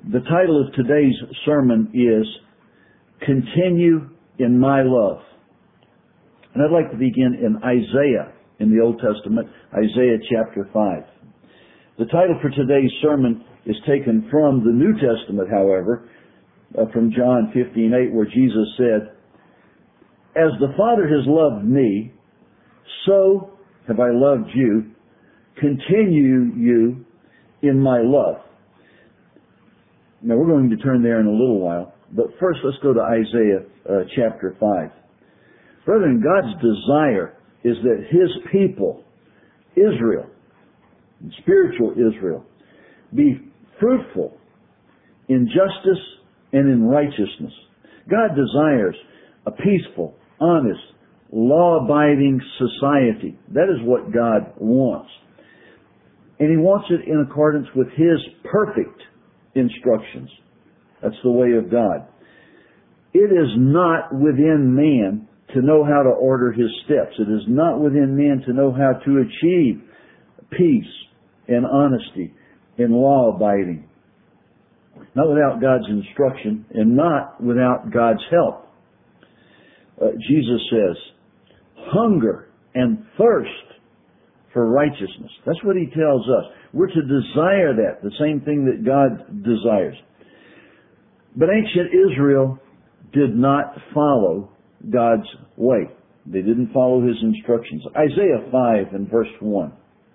The title of today's sermon is Continue in My Love. And I'd like to begin in Isaiah in the Old Testament, Isaiah chapter 5. The title for today's sermon is taken from the New Testament, however, from John 15:8, where Jesus said, "As the Father has loved me, so have I loved you. Continue you in my love." Now we're going to turn there in a little while, but first let's go to Isaiah chapter 5. Brethren, God's desire is that His people, Israel, spiritual Israel, be fruitful in justice and in righteousness. God desires a peaceful, honest, law-abiding society. That is what God wants. And He wants it in accordance with His perfect instructions. That's the way of God. It is not within man to know how to order his steps. It is not within man to know how to achieve peace and honesty and law abiding. Not without God's instruction and not without God's help. Jesus says, hunger and thirst for righteousness. That's what He tells us. We're to desire that, the same thing that God desires. But ancient Israel did not follow God's way. They didn't follow His instructions. Isaiah 5 and verse 1.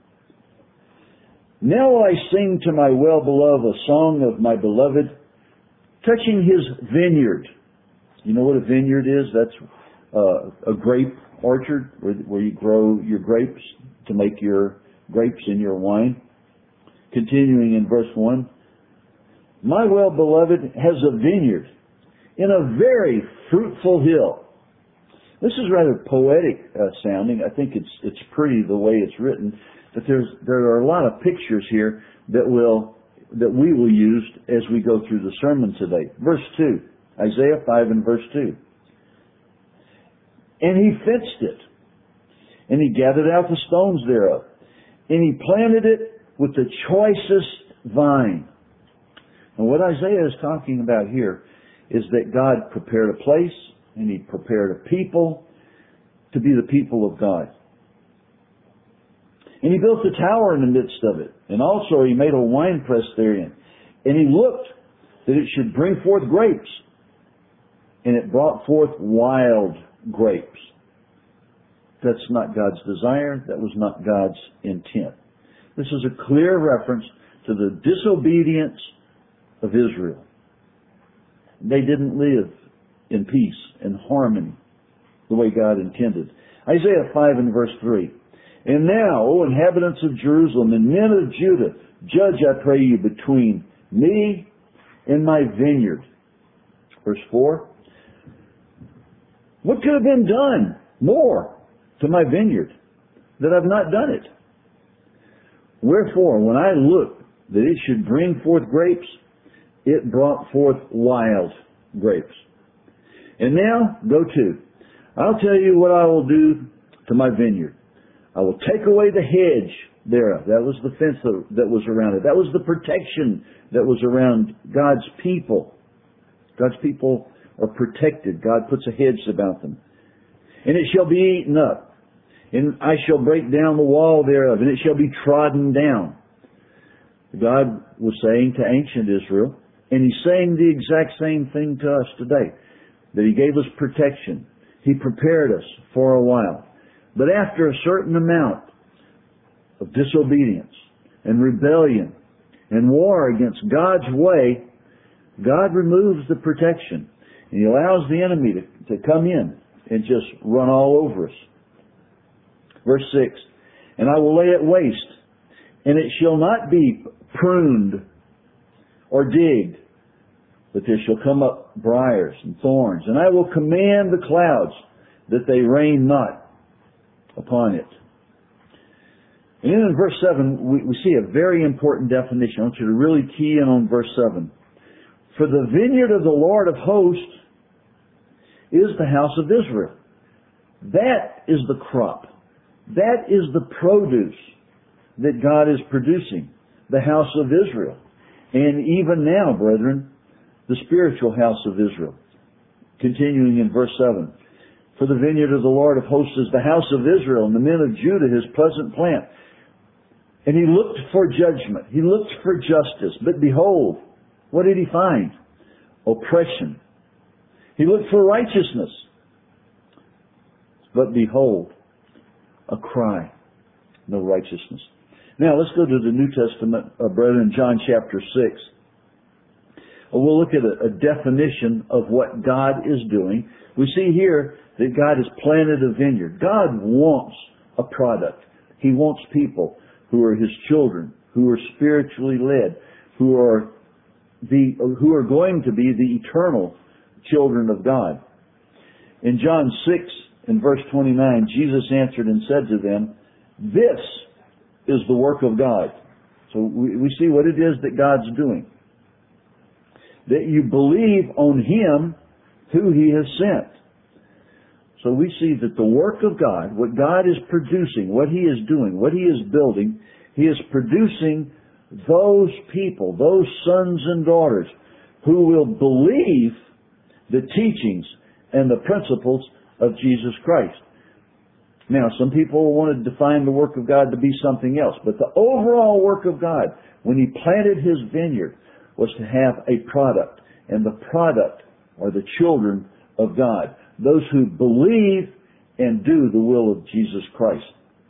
Now will I sing to my well-beloved a song of my beloved, touching His vineyard. You know what a vineyard is? That's a grape orchard where you grow your grapes to make your grapes in your wine. Continuing in verse 1. My well-beloved has a vineyard in a very fruitful hill. This is rather poetic sounding. I think it's pretty the way it's written. But there are a lot of pictures here that we will use as we go through the sermon today. Verse 2. Isaiah 5 and verse 2. And He fenced it, and He gathered out the stones thereof, and He planted it with the choicest vine. And what Isaiah is talking about here is that God prepared a place, and He prepared a people to be the people of God. And He built a tower in the midst of it, and also He made a winepress therein. And He looked that it should bring forth grapes, and it brought forth wild grapes. That's not God's desire. That was not God's intent. This is a clear reference to the disobedience of Israel. They didn't live in peace and harmony the way God intended. Isaiah 5 and verse 3. And now, O inhabitants of Jerusalem and men of Judah, judge, I pray you, between me and my vineyard. Verse 4. What could have been done more to my vineyard that I've not done it? Wherefore, when I looked that it should bring forth grapes, it brought forth wild grapes. And now, go to. I'll tell you what I will do to my vineyard. I will take away the hedge thereof. That was the fence that was around it. That was the protection that was around God's people. God's people are protected. God puts a hedge about them. And it shall be eaten up. And I shall break down the wall thereof, and it shall be trodden down. God was saying to ancient Israel, and He's saying the exact same thing to us today, that He gave us protection. He prepared us for a while. But after a certain amount of disobedience and rebellion and war against God's way, God removes the protection. And He allows the enemy to come in and just run all over us. Verse 6. And I will lay it waste, and it shall not be pruned or digged, but there shall come up briars and thorns. And I will command the clouds that they rain not upon it. And then in verse 7, we see a very important definition. I want you to really key in on verse 7. For the vineyard of the Lord of hosts is the house of Israel. That is the crop. That is the produce that God is producing, the house of Israel. And even now, brethren, the spiritual house of Israel. Continuing in verse 7. For the vineyard of the Lord of hosts is the house of Israel, and the men of Judah his pleasant plant. And he looked for judgment. He looked for justice. But behold, what did he find? Oppression. He looked for righteousness. But behold, a cry. No righteousness. Now let's go to the New Testament, brethren, John chapter 6. We'll look at a definition of what God is doing. We see here that God has planted a vineyard. God wants a product. He wants people who are His children, who are spiritually led, who are going to be the eternal children of God. In John 6, in verse 29, Jesus answered and said to them, "This is the work of God." So we see what it is that God's doing. That you believe on Him who He has sent. So we see that the work of God, what God is producing, what He is doing, what He is building, He is producing those people, those sons and daughters who will believe the teachings and the principles of Jesus Christ. Now, some people want to define the work of God to be something else, but the overall work of God, when He planted His vineyard, was to have a product, and the product are the children of God, those who believe and do the will of Jesus Christ.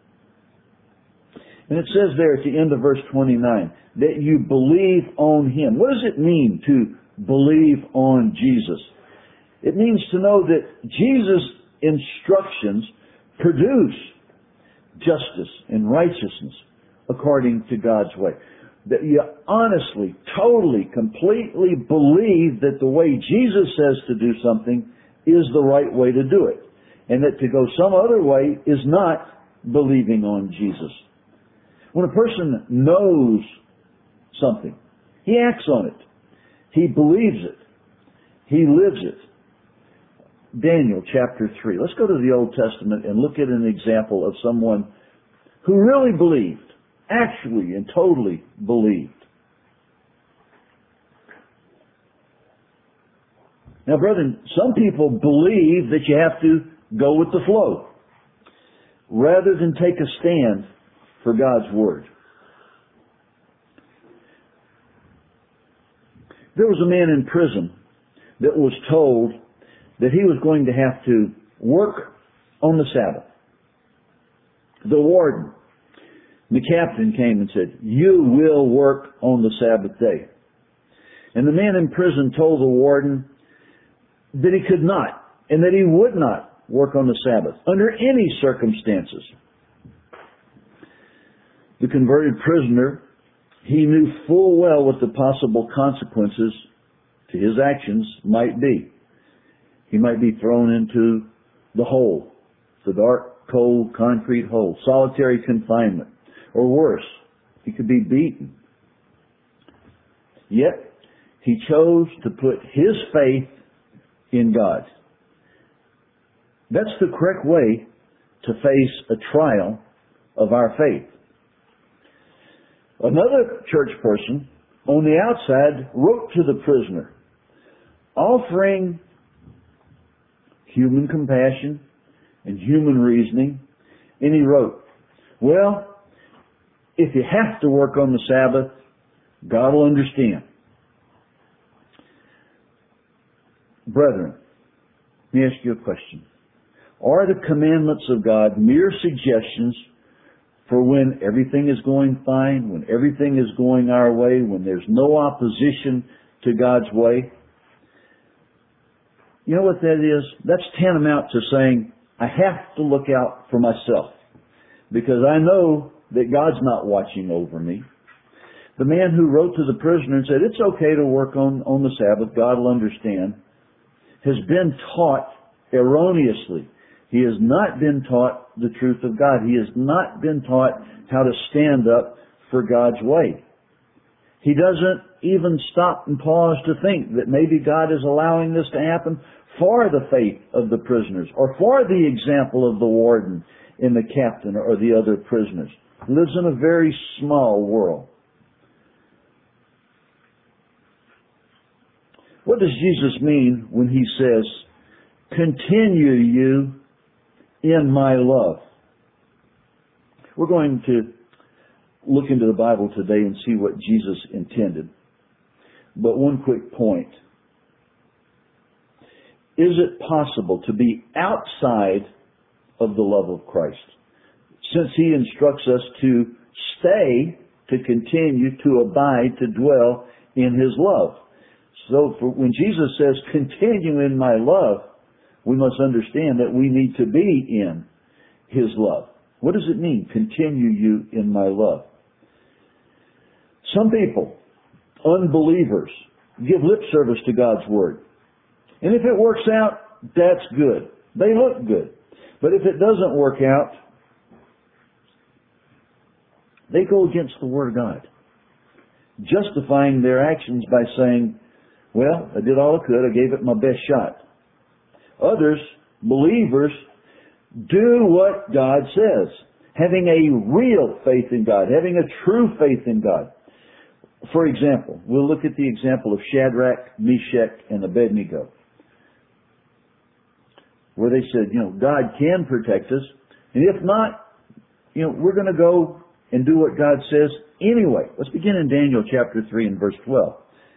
And it says there at the end of verse 29, that you believe on Him. What does it mean to believe on Jesus? It means to know that Jesus' instructions produce justice and righteousness according to God's way. That you honestly, totally, completely believe that the way Jesus says to do something is the right way to do it. And that to go some other way is not believing on Jesus. When a person knows something, he acts on it. He believes it. He lives it. Daniel chapter 3. Let's go to the Old Testament and look at an example of someone who really believed. Actually and totally believed. Now, brethren, some people believe that you have to go with the flow rather than take a stand for God's Word. There was a man in prison that was told that he was going to have to work on the Sabbath. The warden, the captain came and said, "You will work on the Sabbath day." And the man in prison told the warden that he could not, and that he would not work on the Sabbath under any circumstances. The converted prisoner, he knew full well what the possible consequences to his actions might be. He might be thrown into the hole, the dark, cold, concrete hole, solitary confinement. Or worse, he could be beaten. Yet, he chose to put his faith in God. That's the correct way to face a trial of our faith. Another church person on the outside wrote to the prisoner, offering human compassion and human reasoning, and he wrote, "Well, if you have to work on the Sabbath, God will understand." Brethren, let me ask you a question. Are the commandments of God mere suggestions for when everything is going fine, when everything is going our way, when there's no opposition to God's way? You know what that is? That's tantamount to saying, I have to look out for myself because I know that God's not watching over me. The man who wrote to the prisoner and said, "It's okay to work on the Sabbath, God will understand," has been taught erroneously. He has not been taught the truth of God. He has not been taught how to stand up for God's way. He doesn't even stop and pause to think that maybe God is allowing this to happen for the faith of the prisoners or for the example of the warden and the captain or the other prisoners. He lives in a very small world. What does Jesus mean when He says, continue you in my love? We're going to look into the Bible today and see what Jesus intended. But one quick point. Is it possible to be outside of the love of Christ? Since He instructs us to stay, to continue, to abide, to dwell in His love. So when Jesus says, continue in my love, we must understand that we need to be in His love. What does it mean, continue you in my love? Some people, unbelievers, give lip service to God's Word. And if it works out, that's good. They look good. But if it doesn't work out, they go against the Word of God, justifying their actions by saying, well, I did all I could. I gave it my best shot. Others, believers, do what God says, having a real faith in God, having a true faith in God. For example, we'll look at the example of Shadrach, Meshach, and Abednego, where they said, God can protect us, and if not, we're going to go and do what God says anyway. Let's begin in Daniel chapter 3 and verse 12.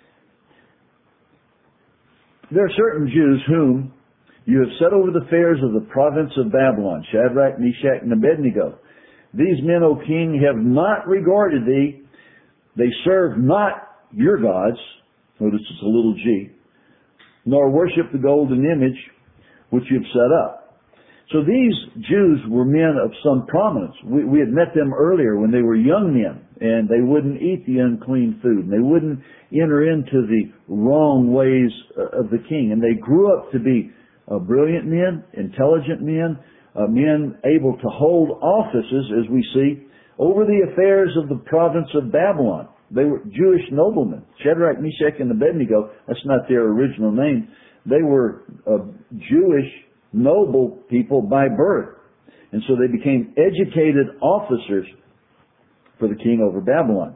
There are certain Jews whom you have set over the affairs of the province of Babylon, Shadrach, Meshach, and Abednego. These men, O king, have not regarded thee. They serve not your gods, notice it's a little g, nor worship the golden image which you have set up. So these Jews were men of some prominence. We had met them earlier when they were young men, and they wouldn't eat the unclean food, and they wouldn't enter into the wrong ways of the king. And they grew up to be brilliant men, intelligent men, men able to hold offices, as we see, over the affairs of the province of Babylon. They were Jewish noblemen. Shadrach, Meshach, and Abednego, that's not their original name. They were Jewish noble people by birth. And so they became educated officers for the king over Babylon.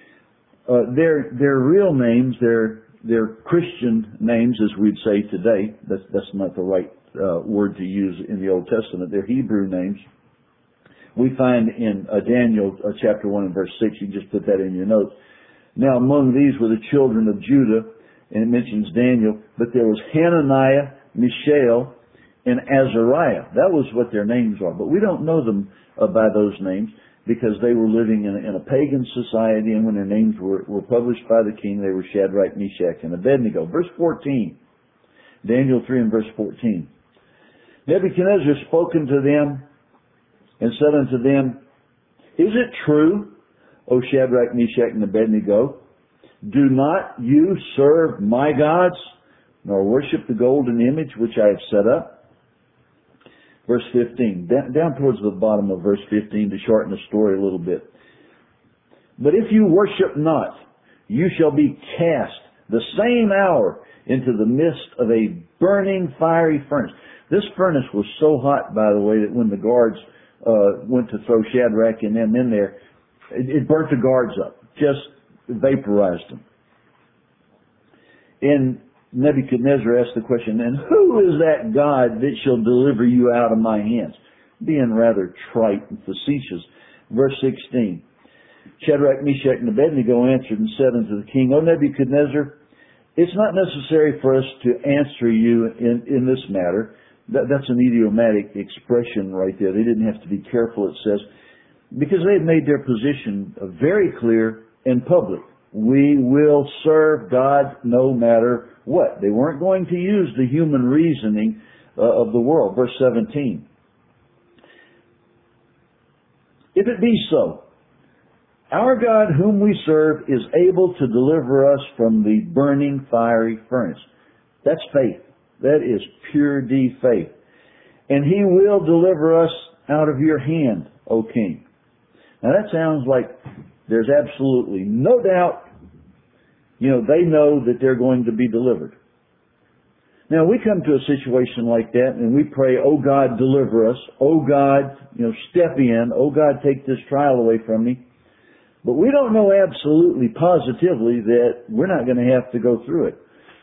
Their real names, their Christian names, as we'd say today, that's not the right word to use in the Old Testament. They're Hebrew names. We find in Daniel chapter 1 and verse 6, you can just put that in your notes. Now among these were the children of Judah, and it mentions Daniel, but there was Hananiah, Mishael, and Azariah. That was what their names are. But we don't know them by those names because they were living in a pagan society, and when their names were published by the king, they were Shadrach, Meshach, and Abednego. Verse 14, Daniel 3 and verse 14. Nebuchadnezzar spoke unto them and said unto them, Is it true, O Shadrach, Meshach, and Abednego, do not you serve my gods, nor worship the golden image which I have set up? Verse 15, down towards the bottom of verse 15 to shorten the story a little bit. But if you worship not, you shall be cast the same hour into the midst of a burning fiery furnace. This furnace was so hot, by the way, that when the guards went to throw Shadrach and them in there, it burnt the guards up, just vaporized them. And Nebuchadnezzar asked the question, and who is that God that shall deliver you out of my hands? Being rather trite and facetious. Verse 16, Shadrach, Meshach, and Abednego answered and said unto the king, O Nebuchadnezzar, it's not necessary for us to answer you in this matter. That's an idiomatic expression right there. They didn't have to be careful, it says, because they've made their position very clear and public. We will serve God no matter what. They weren't going to use the human reasoning of the world. Verse 17. If it be so, our God whom we serve is able to deliver us from the burning fiery furnace. That's faith. That is pure D faith. And He will deliver us out of your hand, O king. Now that sounds like there's absolutely no doubt. They know that they're going to be delivered. Now we come to a situation like that and we pray, oh God, deliver us. Oh God, step in. Oh God, take this trial away from me. But we don't know absolutely positively that we're not going to have to go through it.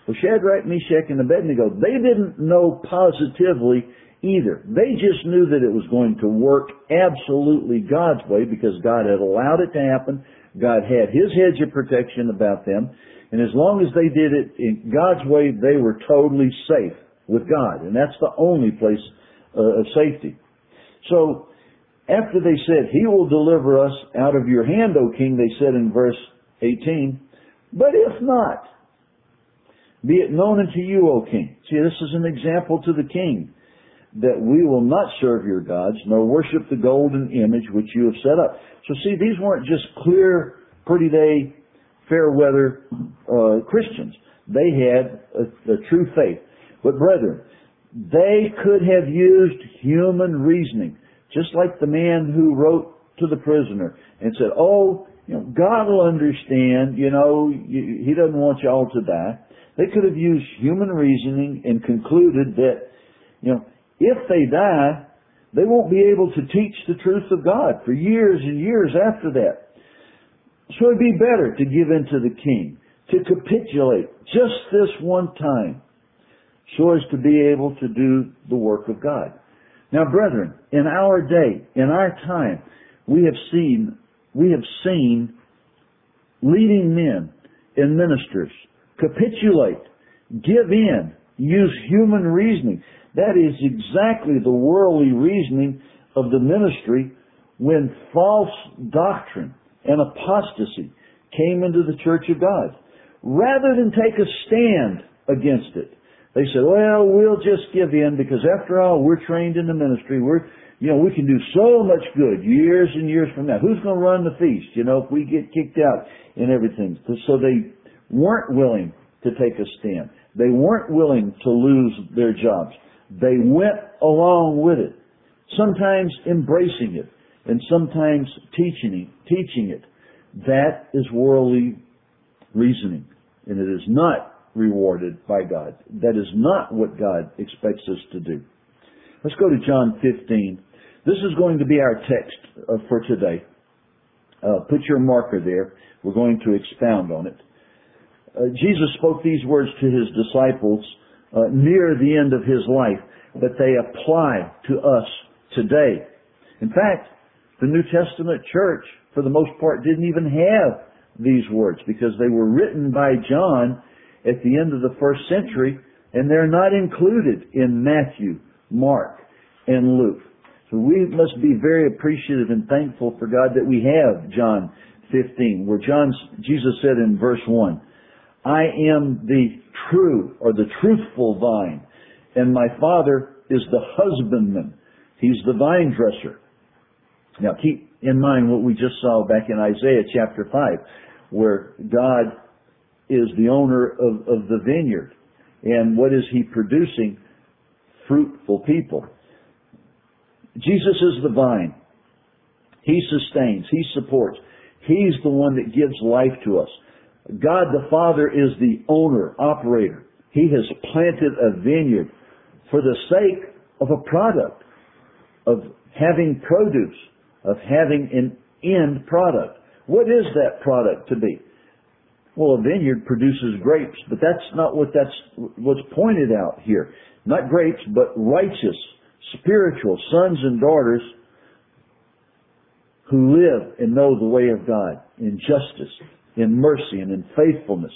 Well, Shadrach, Meshach, and Abednego, they didn't know positively either. They just knew that it was going to work absolutely God's way because God had allowed it to happen. God had His hedge of protection about them. And as long as they did it in God's way, they were totally safe with God. And that's the only place of safety. So, after they said, He will deliver us out of your hand, O king, they said in verse 18, but if not, be it known unto you, O king. See, this is an example to the king, that we will not serve your gods, nor worship the golden image which you have set up. So see, these weren't just clear, pretty day, fair weather Christians. They had a true faith. But brethren, they could have used human reasoning, just like the man who wrote to the prisoner and said, oh, God will understand, He doesn't want you all to die. They could have used human reasoning and concluded that, if they die, they won't be able to teach the truth of God for years and years after that. So it'd be better to give in to the king, to capitulate just this one time, so as to be able to do the work of God. Now, brethren, in our day, in our time, we have seen leading men and ministers capitulate, give in, use human reasoning. That is exactly the worldly reasoning of the ministry when false doctrine and apostasy came into the church of God. Rather than take a stand against it, they said, well, we'll just give in because after all, we're trained in the ministry. We can do so much good years and years from now. Who's going to run the feast, if we get kicked out and everything? So they weren't willing to take a stand. They weren't willing to lose their jobs. They went along with it, sometimes embracing it and sometimes teaching it. That is worldly reasoning, and it is not rewarded by God. That is not what God expects us to do. Let's go to John 15. This is going to be our text for today. Put your marker there. We're going to expound on it. Jesus spoke these words to His disciples near the end of His life, but they apply to us today. In fact, the New Testament church, for the most part, didn't even have these words because they were written by John at the end of the first century, and they're not included in Matthew, Mark, and Luke. So we must be very appreciative and thankful for God that we have John 15, where Jesus said in verse 1, I am the true or the truthful vine, and my Father is the husbandman. He's the vine dresser. Now keep in mind what we just saw back in Isaiah chapter 5, where God is the owner of the vineyard. And what is He producing? Fruitful people. Jesus is the vine. He sustains. He supports. He's the one that gives life to us. God the Father is the owner, operator. He has planted a vineyard for the sake of a product, of having produce, of having an end product. What is that product to be? Well, a vineyard produces grapes, but that's not what's pointed out here. Not grapes, but righteous, spiritual sons and daughters who live and know the way of God in justice, in mercy, and in faithfulness.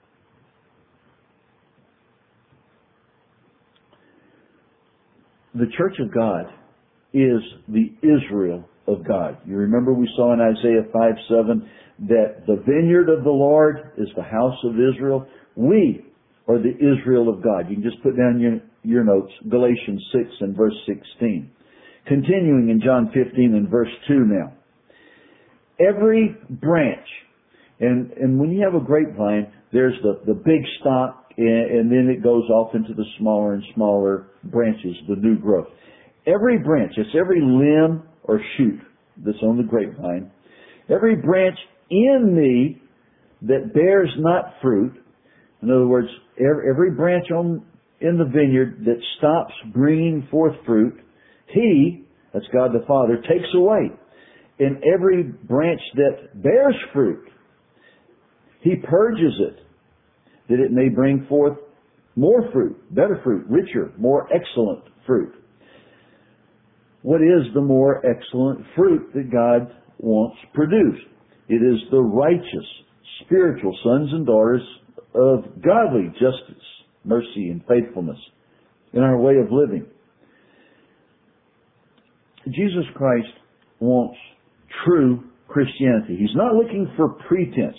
The church of God is the Israel of God. You remember we saw in Isaiah 5:7 that the vineyard of the Lord is the house of Israel. We are the Israel of God. You can just put down your notes, Galatians 6 and verse 16. Continuing in John 15 and verse 2 now. Every branch, and when you have a grapevine, there's the big stalk, and then it goes off into the smaller and smaller branches, the new growth. Every branch, it's every limb or shoot that's on the grapevine. Every branch in me that bears not fruit, in other words, every branch in the vineyard that stops bringing forth fruit, He, that's God the Father, takes away. And every branch that bears fruit, He purges it, that it may bring forth more fruit, better fruit, richer, more excellent fruit. What is the more excellent fruit that God wants produced? It is the righteous, spiritual sons and daughters of godly justice, mercy, and faithfulness in our way of living. Jesus Christ wants true Christianity. He's not looking for pretense.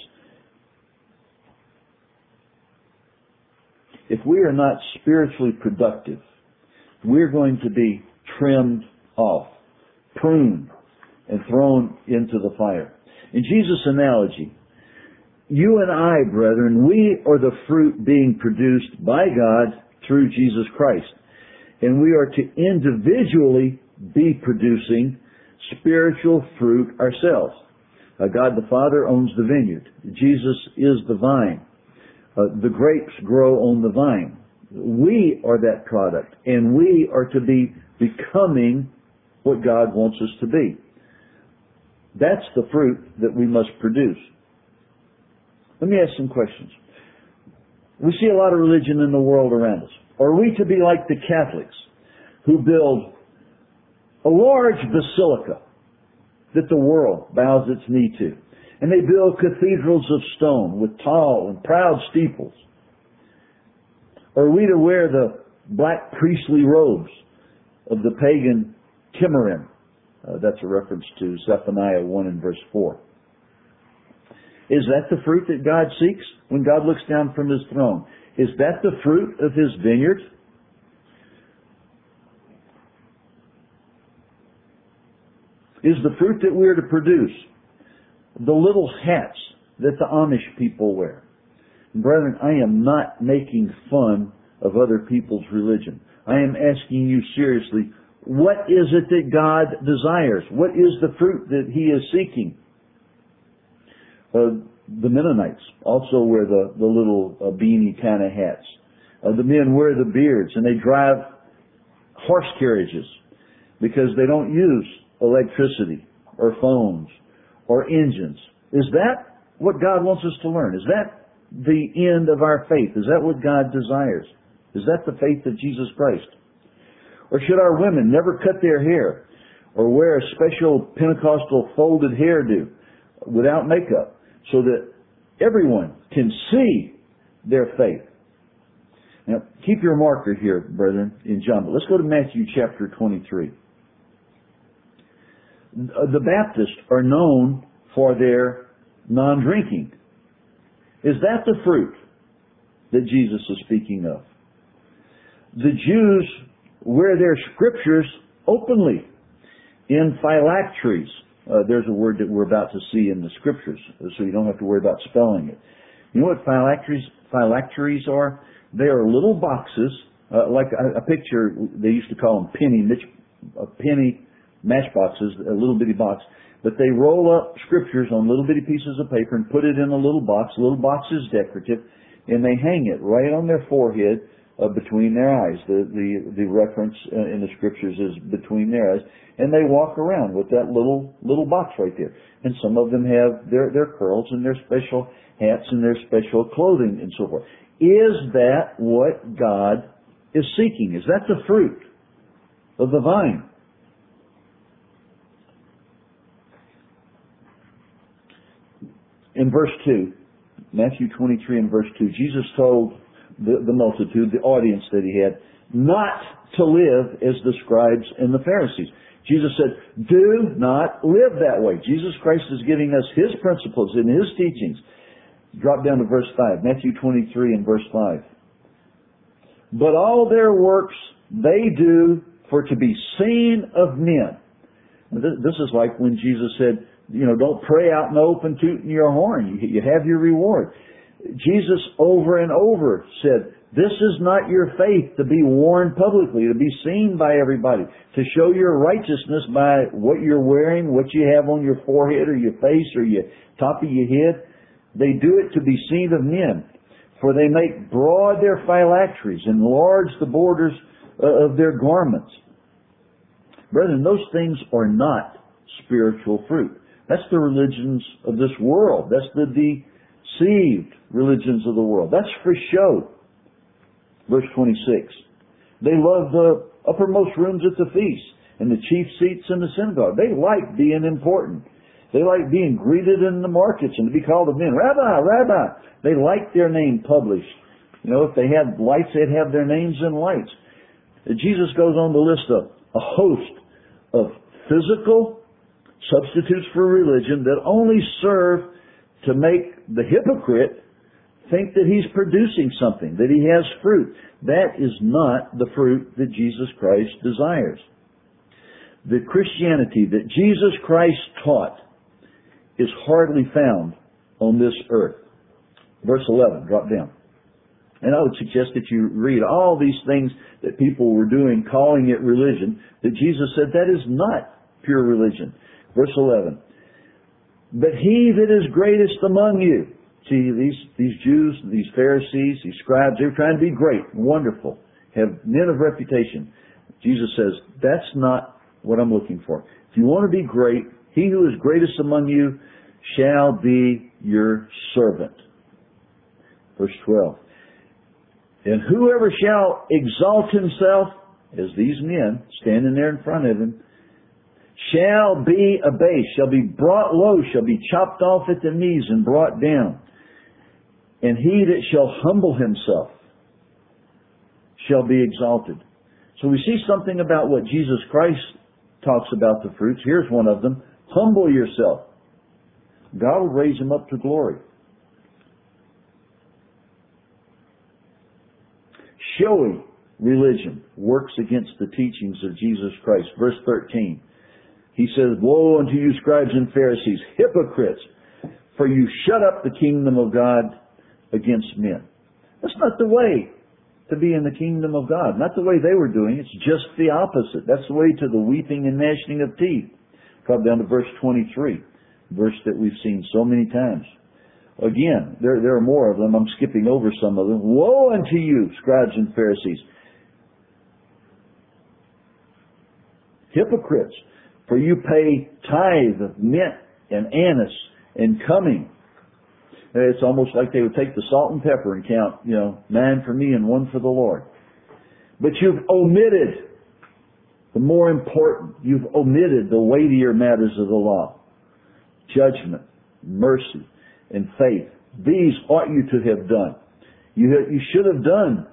If we are not spiritually productive, we're going to be trimmed off, pruned, and thrown into the fire. In Jesus' analogy, you and I, brethren, we are the fruit being produced by God through Jesus Christ. And we are to individually be producing spiritual fruit ourselves. God the Father owns the vineyard. Jesus is the vine. The grapes grow on the vine. We are that product, and we are to be becoming what God wants us to be. That's the fruit that we must produce. Let me ask some questions. We see a lot of religion in the world around us. Are we to be like the Catholics who build a large basilica that the world bows its knee to? And they build cathedrals of stone with tall and proud steeples. Or are we to wear the black priestly robes of the pagan Timurim? That's a reference to Zephaniah 1 and verse 4. Is that the fruit that God seeks when God looks down from His throne? Is that the fruit of His vineyard? Is the fruit that we are to produce the little hats that the Amish people wear? Brethren, I am not making fun of other people's religion. I am asking you seriously, what is it that God desires? What is the fruit that He is seeking? The Mennonites also wear the little beanie kind of hats. The men wear the beards, and they drive horse carriages because they don't use electricity or phones or engines. Is that what God wants us to learn? Is that the end of our faith? Is that what God desires? Is that the faith of Jesus Christ? Or should our women never cut their hair or wear a special Pentecostal folded hairdo without makeup so that everyone can see their faith? Now, keep your marker here, brethren, in John. But let's go to Matthew chapter 23. The Baptists are known for their non-drinking. Is that the fruit that Jesus is speaking of? The Jews wear their scriptures openly in phylacteries. There's a word that we're about to see in the scriptures, so you don't have to worry about spelling it. You know what phylacteries are? They are little boxes, like a picture, they used to call them penny matchboxes, a little bitty box, but they roll up scriptures on little bitty pieces of paper and put it in a little box. The little box is decorative, and they hang it right on their forehead between their eyes. The reference in the scriptures is between their eyes, and they walk around with that little box right there. And some of them have their curls and their special hats and their special clothing and so forth. Is that what God is seeking? Is that the fruit of the vine? In verse 2, Matthew 23 and verse 2, Jesus told the multitude, the audience that He had, not to live as the scribes and the Pharisees. Jesus said, do not live that way. Jesus Christ is giving us His principles and His teachings. Drop down to verse 5, Matthew 23 and verse 5. But all their works they do for to be seen of men. This is like when Jesus said, don't pray out in the open tooting your horn. You have your reward. Jesus over and over said, this is not your faith to be worn publicly, to be seen by everybody, to show your righteousness by what you're wearing, what you have on your forehead or your face or your top of your head. They do it to be seen of men, for they make broad their phylacteries, enlarge the borders of their garments. Brethren, those things are not spiritual fruit. That's the religions of this world. That's the deceived religions of the world. That's for show. Verse 26. They love the uppermost rooms at the feast and the chief seats in the synagogue. They like being important. They like being greeted in the markets and to be called of men. Rabbi, Rabbi. They like their name published. You know, if they had lights, they'd have their names in lights. Jesus goes on to list a host of physical substitutes for religion that only serve to make the hypocrite think that he's producing something, that he has fruit. That is not the fruit that Jesus Christ desires. The Christianity that Jesus Christ taught is hardly found on this earth. Verse 11, drop down. And I would suggest that you read all these things that people were doing, calling it religion, that Jesus said that is not pure religion. Verse 11. But he that is greatest among you. See, these Jews, these Pharisees, these scribes, they're trying to be great, wonderful, have men of reputation. Jesus says, that's not what I'm looking for. If you want to be great, he who is greatest among you shall be your servant. Verse 12. And whoever shall exalt himself, as these men standing there in front of him, shall be abased, shall be brought low, shall be chopped off at the knees and brought down. And he that shall humble himself shall be exalted. So we see something about what Jesus Christ talks about the fruits. Here's one of them. Humble yourself. God will raise him up to glory. Showy religion works against the teachings of Jesus Christ. Verse 13. He says, woe unto you, scribes and Pharisees, hypocrites, for you shut up the kingdom of God against men. That's not the way to be in the kingdom of God. Not the way they were doing. It's just the opposite. That's the way to the weeping and gnashing of teeth. Come down to verse 23, verse that we've seen so many times. Again, there are more of them. I'm skipping over some of them. Woe unto you, scribes and Pharisees, hypocrites, for you pay tithe of mint and anise and cumin. It's almost like they would take the salt and pepper and count, 9 for me and 1 for the Lord. But you've omitted the more important. You've omitted the weightier matters of the law. Judgment, mercy, and faith. These ought you to have done. You should have done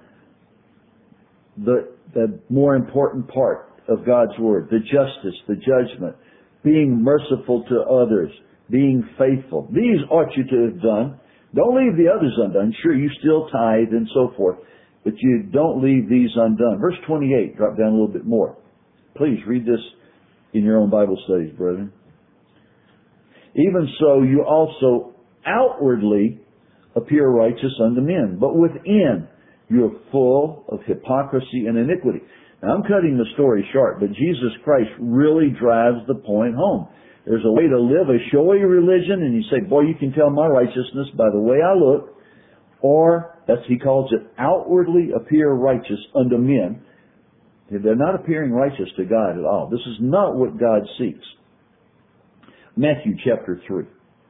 the more important part of God's Word. The justice, the judgment, being merciful to others, being faithful. These ought you to have done. Don't leave the others undone. Sure, you still tithe and so forth, but you don't leave these undone. Verse 28, drop down a little bit more. Please read this in your own Bible studies, brethren. Even so, you also outwardly appear righteous unto men, but within you are full of hypocrisy and iniquity. Now, I'm cutting the story short, but Jesus Christ really drives the point home. There's a way to live a showy religion, and you say, boy, you can tell my righteousness by the way I look, or, as he calls it, outwardly appear righteous unto men. They're not appearing righteous to God at all. This is not what God seeks. Matthew chapter 3.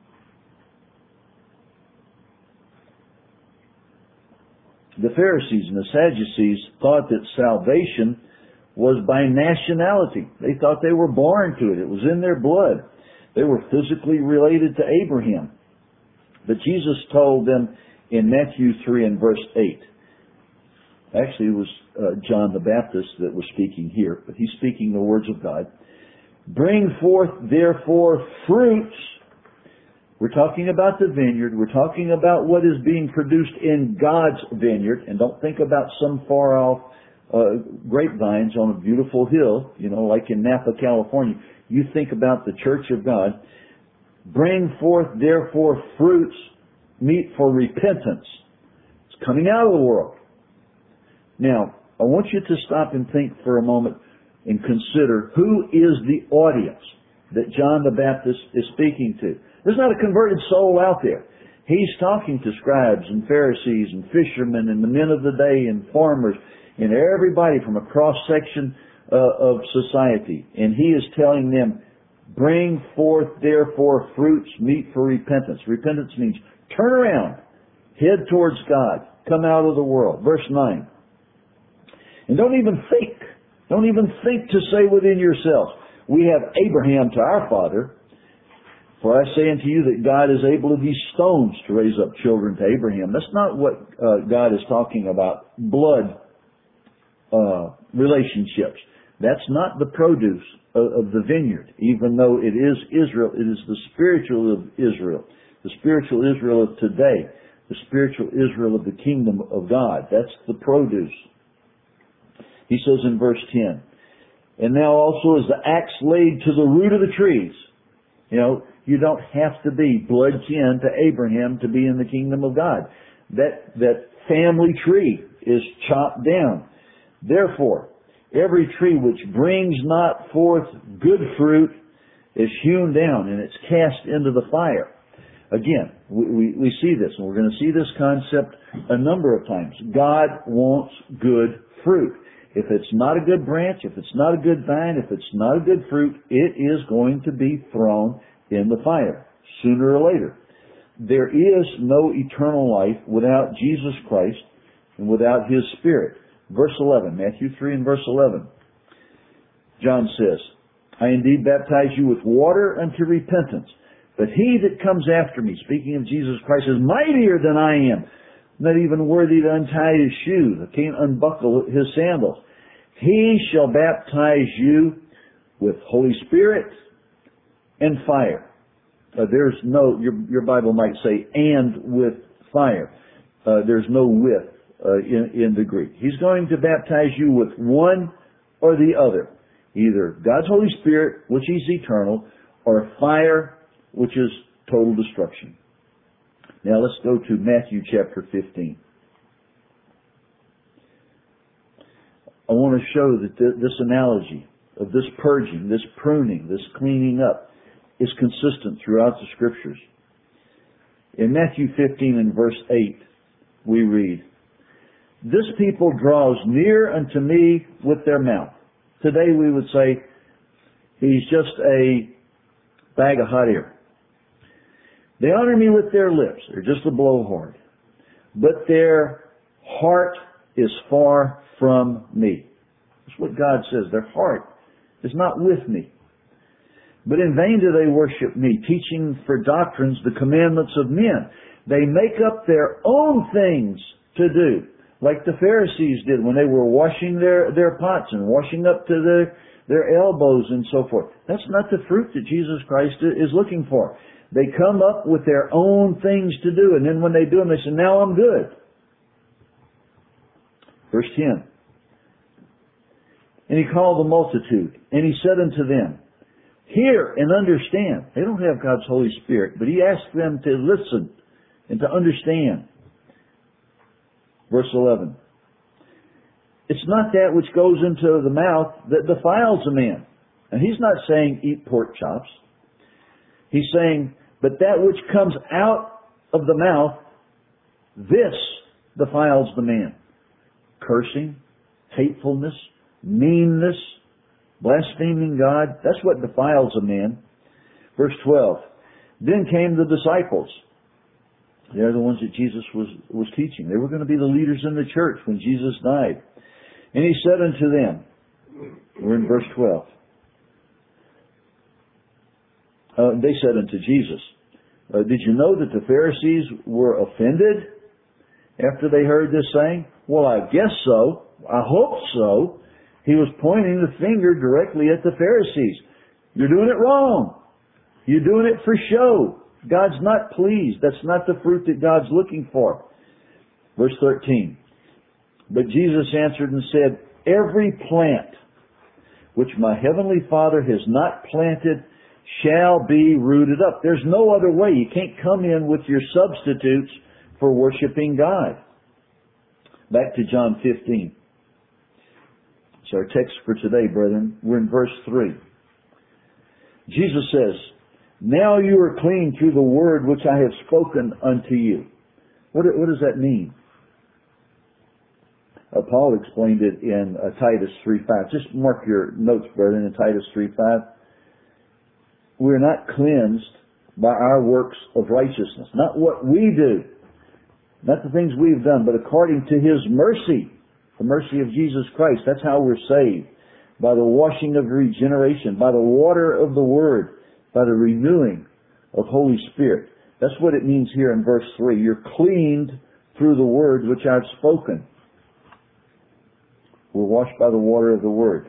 The Pharisees and the Sadducees thought that salvation was by nationality. They thought they were born to it. It was in their blood. They were physically related to Abraham. But Jesus told them in Matthew 3 and verse 8. Actually, it was John the Baptist that was speaking here, but he's speaking the words of God. Bring forth, therefore, fruits. We're talking about the vineyard. We're talking about what is being produced in God's vineyard. And don't think about some far off grapevines on a beautiful hill, like in Napa, California. You think about the church of God. Bring forth, therefore, fruits meet for repentance. It's coming out of the world. Now, I want you to stop and think for a moment and consider who is the audience that John the Baptist is speaking to. There's not a converted soul out there. He's talking to scribes and Pharisees and fishermen and the men of the day and farmers and everybody from a cross-section of society. And he is telling them, bring forth therefore fruits meet for repentance. Repentance means turn around, head towards God, come out of the world. Verse 9. And don't even think to say within yourselves, we have Abraham to our father. For I say unto you that God is able of these stones to raise up children to Abraham. That's not what God is talking about. Blood relationships. That's not the produce of the vineyard. Even though it is Israel, it is the spiritual of Israel. The spiritual Israel of today. The spiritual Israel of the kingdom of God. That's the produce. He says in verse 10, and now also is the axe laid to the root of the trees. You know, you don't have to be blood kin to Abraham to be in the kingdom of God. That family tree is chopped down. Therefore, every tree which brings not forth good fruit is hewn down and it's cast into the fire. Again, we see this, and we're going to see this concept a number of times. God wants good fruit. If it's not a good branch, if it's not a good vine, if it's not a good fruit, it is going to be thrown in the fire, sooner or later. There is no eternal life without Jesus Christ and without His Spirit. Verse 11, Matthew 3 and verse 11. John says, I indeed baptize you with water unto repentance, but he that comes after me, speaking of Jesus Christ, is mightier than I am, not even worthy to untie his shoes. I can't unbuckle his sandals. He shall baptize you with Holy Spirit and fire. There's no, your Bible might say, and with fire. There's no with in the Greek. He's going to baptize you with one or the other. Either God's Holy Spirit, which is eternal, or fire, which is total destruction. Now let's go to Matthew chapter 15. I want to show that this analogy of this purging, this pruning, this cleaning up is consistent throughout the Scriptures. In Matthew 15 and verse 8, we read, This people draws near unto me with their mouth. Today we would say, he's just a bag of hot air. They honor me with their lips. They're just a blowhard. But their heart is far from me. That's what God says. Their heart is not with me. But in vain do they worship me, teaching for doctrines the commandments of men. They make up their own things to do, like the Pharisees did when they were washing their pots and washing up to their elbows and so forth. That's not the fruit that Jesus Christ is looking for. They come up with their own things to do, and then when they do them, they say, now I'm good. Verse 10. And he called the multitude, and he said unto them, Hear and understand. They don't have God's Holy Spirit, but he asked them to listen and to understand. Verse 11. It's not that which goes into the mouth that defiles a man. And he's not saying eat pork chops. He's saying, but that which comes out of the mouth, this defiles the man. Cursing, hatefulness, meanness, blaspheming God, that's what defiles a man. Verse 12. Then came the disciples. They're the ones that Jesus was teaching. They were going to be the leaders in the church when Jesus died. And he said unto them, we're in verse 12. They said unto Jesus, did you know that the Pharisees were offended after they heard this saying? Well, I guess so. I hope so. He was pointing the finger directly at the Pharisees. You're doing it wrong. You're doing it for show. God's not pleased. That's not the fruit that God's looking for. Verse 13. But Jesus answered and said, Every plant which my heavenly Father has not planted shall be rooted up. There's no other way. You can't come in with your substitutes for worshiping God. Back to John 15. It's our text for today, brethren. We're in verse 3. Jesus says, Now you are clean through the word which I have spoken unto you. What does that mean? Paul explained it in Titus 3:5. Just mark your notes, brethren, in Titus 3:5. We're not cleansed by our works of righteousness. Not what we do. Not the things we've done, but according to His mercy. The mercy of Jesus Christ. That's how we're saved. By the washing of regeneration, by the water of the Word, by the renewing of Holy Spirit. That's what it means here in verse 3. You're cleaned through the Word which I've spoken. We're washed by the water of the Word.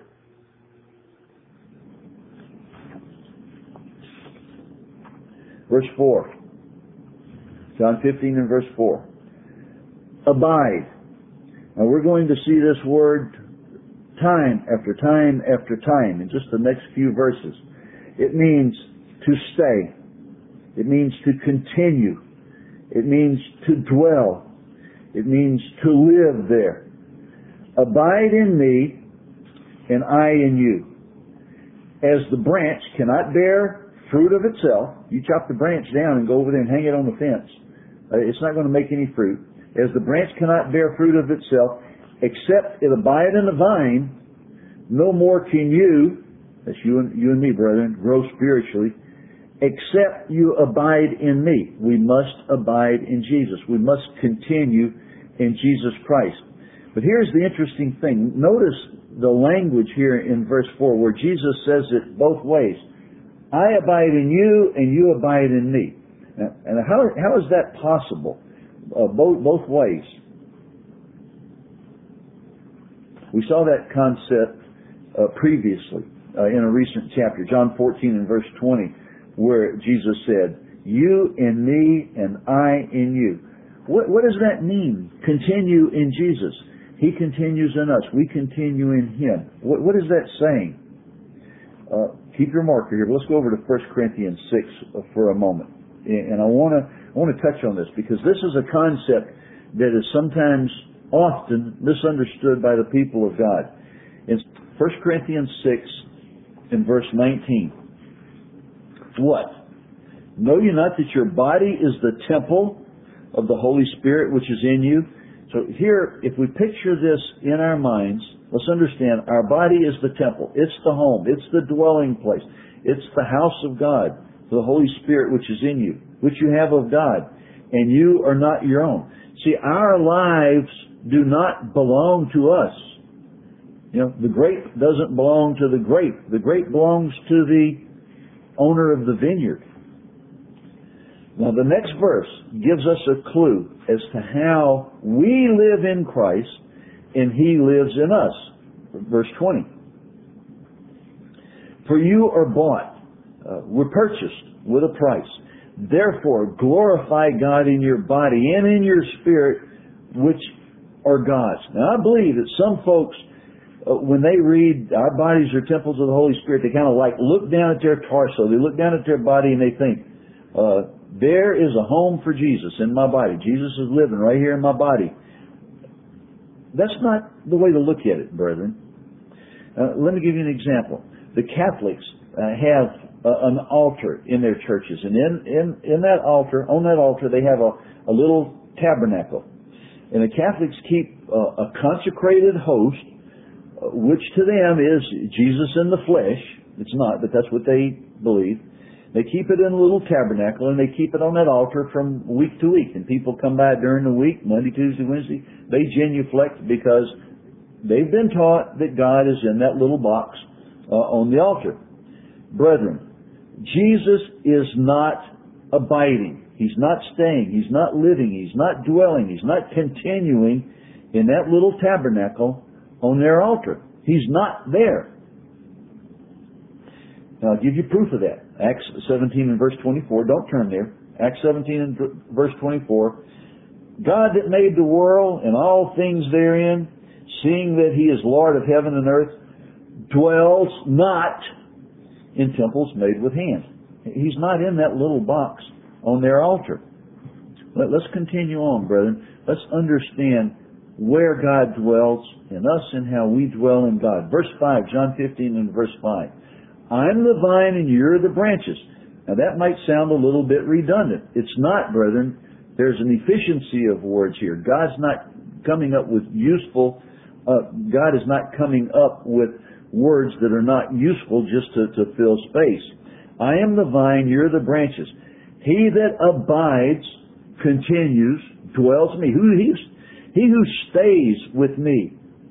Verse 4. John 15 and verse 4. Abide. Now we're going to see this word time after time after time in just the next few verses. It means to stay. It means to continue. It means to dwell. It means to live there. Abide in me and I in you. As the branch cannot bear fruit of itself, you chop the branch down and go over there and hang it on the fence. It's not going to make any fruit. As the branch cannot bear fruit of itself, except it abide in the vine, no more can you, that's you and me, brethren, grow spiritually, except you abide in me. We must abide in Jesus. We must continue in Jesus Christ. But here's the interesting thing. Notice the language here in verse 4 where Jesus says it both ways. I abide in you and you abide in me. And how is that possible? Both ways. We saw that concept previously in a recent chapter, John 14 and verse 20, where Jesus said, you in me and I in you. What does that mean? Continue in Jesus. He continues in us. We continue in Him. What is that saying? Keep your marker here. Let's go over to 1 Corinthians 6 for a moment. And I want to touch on this because this is a concept that is sometimes often misunderstood by the people of God. In 1 Corinthians 6 in verse 19. What? Know you not that your body is the temple of the Holy Spirit which is in you? So here, if we picture this in our minds, let's understand our body is the temple. It's the home. It's the dwelling place. It's the house of God, the Holy Spirit which is in you, which you have of God, and you are not your own. See, our lives do not belong to us. You know, the grape doesn't belong to the grape. The grape belongs to the owner of the vineyard. Now the next verse gives us a clue as to how we live in Christ and He lives in us. Verse 20. For you are bought, we're purchased with a price. Therefore glorify God in your body and in your spirit, which are God's. Now I believe that some folks, when they read our bodies are temples of the Holy Spirit, they kind of like look down at their torso, they look down at their body and they think, there is a home for Jesus in my body. Jesus is living right here in my body. That's not the way to look at it, brethren. Let me give you an example. The Catholics have an altar in their churches, and in that altar, on that altar, they have a little tabernacle. And the Catholics keep a consecrated host, which to them is Jesus in the flesh. It's not, but that's what they believe. They keep it in a little tabernacle, and they keep it on that altar from week to week. And people come by during the week, Monday, Tuesday, Wednesday. They genuflect because they've been taught that God is in that little box on the altar. Brethren, Jesus is not abiding. He's not staying. He's not living. He's not dwelling. He's not continuing in that little tabernacle on their altar. He's not there. Now, I'll give you proof of that. Acts 17 and verse 24. Don't turn there. Acts 17 and verse 24. God that made the world and all things therein, seeing that He is Lord of heaven and earth, dwells not in temples made with hands. He's not in that little box on their altar. Let's continue on, brethren. Let's understand where God dwells in us and how we dwell in God. Verse 5, John 15 and verse 5. I'm the vine and you're the branches. Now that might sound a little bit redundant. It's not, brethren. There's an efficiency of words here. God's not coming up with God is not coming up with words that are not useful just to fill space. I am the vine, you're the branches. He that abides, continues, dwells in me. He who stays with me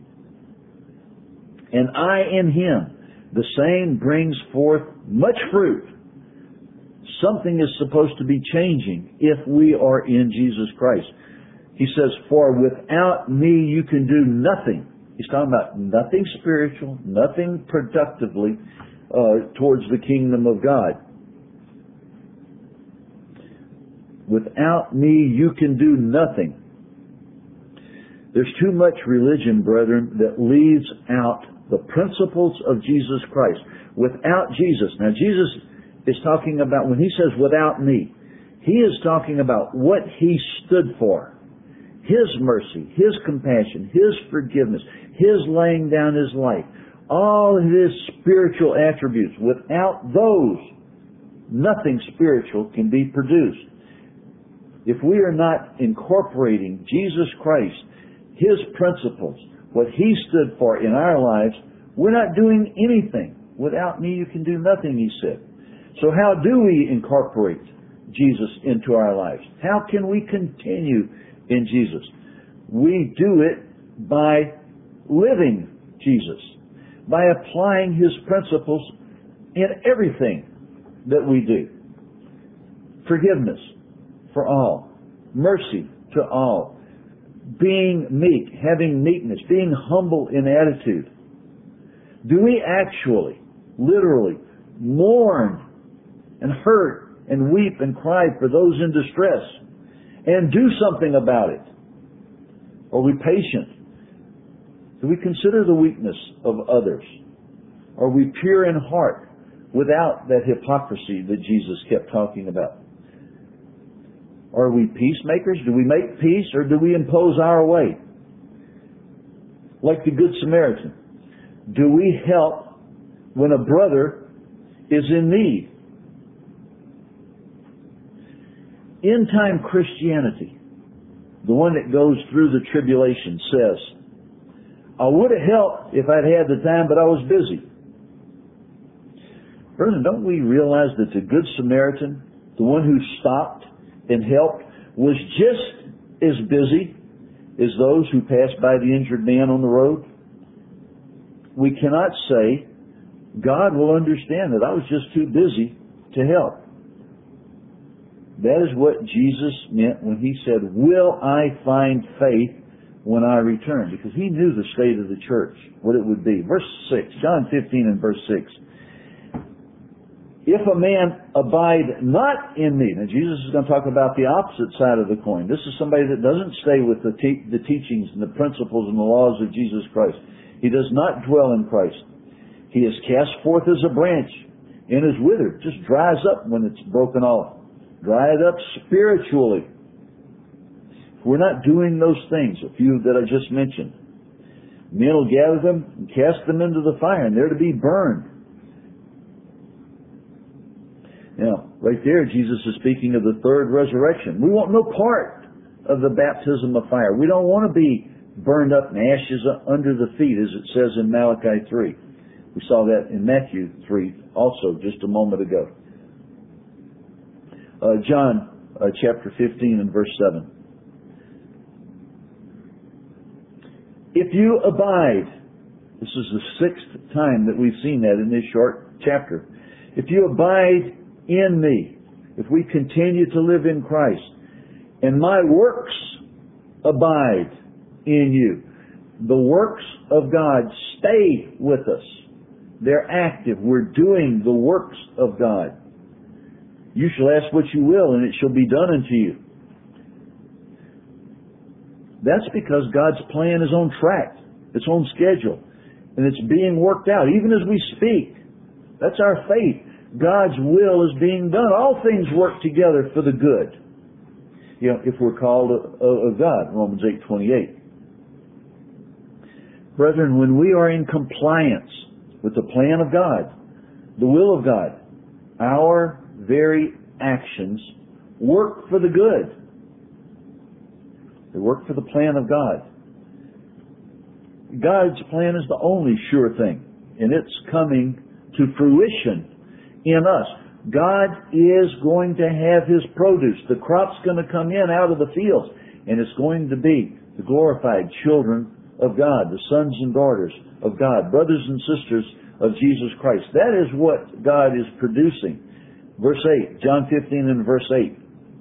and I in him, the same brings forth much fruit. Something is supposed to be changing if we are in Jesus Christ. He says, for without me you can do nothing. He's talking about nothing spiritual, nothing productively towards the kingdom of God. Without me you can do nothing. There's too much religion, brethren, that leaves out the principles of Jesus Christ. Without Jesus. Now Jesus is talking about, when he says without me, he is talking about what he stood for. His mercy, his compassion, his forgiveness, his laying down his life, all of his spiritual attributes. Without those, nothing spiritual can be produced. If we are not incorporating Jesus Christ, his principles, what he stood for in our lives, we're not doing anything. Without me you can do nothing, he said. So how do we incorporate Jesus into our lives? How can we continue in Jesus? We do it by living Jesus, by applying his principles in everything that we do. Forgiveness for all, mercy to all, being meek, having meekness, being humble in attitude. Do we actually, literally, mourn and hurt and weep and cry for those in distress and do something about it? Are we patient? Do we consider the weakness of others? Are we pure in heart without that hypocrisy that Jesus kept talking about? Are we peacemakers? Do we make peace or do we impose our way? Like the Good Samaritan. Do we help when a brother is in need? End-time Christianity, the one that goes through the tribulation, says, I would have helped if I'd had the time, but I was busy. Brethren, don't we realize that the Good Samaritan, the one who stopped and helped, was just as busy as those who passed by the injured man on the road? We cannot say, God will understand that I was just too busy to help. That is what Jesus meant when he said, will I find faith when I return? Because he knew the state of the church, what it would be. Verse 6, John 15 and verse 6. If a man abide not in me. Now Jesus is going to talk about the opposite side of the coin. This is somebody that doesn't stay with the teachings and the principles and the laws of Jesus Christ. He does not dwell in Christ. He is cast forth as a branch and is withered. Just dries up when it's broken off. Dried up spiritually. If we're not doing those things, a few that I just mentioned, men will gather them and cast them into the fire, and they're to be burned. Now, right there, Jesus is speaking of the third resurrection. We want no part of the baptism of fire. We don't want to be burned up in ashes under the feet, as it says in Malachi 3. We saw that in Matthew 3 also just a moment ago. John chapter 15 and verse 7. If you abide, this is the sixth time that we've seen that in this short chapter. If you abide in me, if we continue to live in Christ, and my works abide in you, the works of God stay with us. They're active. We're doing the works of God. You shall ask what you will, and it shall be done unto you. That's because God's plan is on track. It's on schedule. And it's being worked out, even as we speak. That's our faith. God's will is being done. All things work together for the good. You know, if we're called of God, Romans 8:28. Brethren, when we are in compliance with the plan of God, the will of God, our very actions work for the good. They work for the plan of God. God's plan is the only sure thing, and it's coming to fruition in us. God is going to have His produce. The crop's going to come in out of the fields, and it's going to be the glorified children of God, the sons and daughters of God, brothers and sisters of Jesus Christ. That is what God is producing. Verse 8, John 15 and verse 8.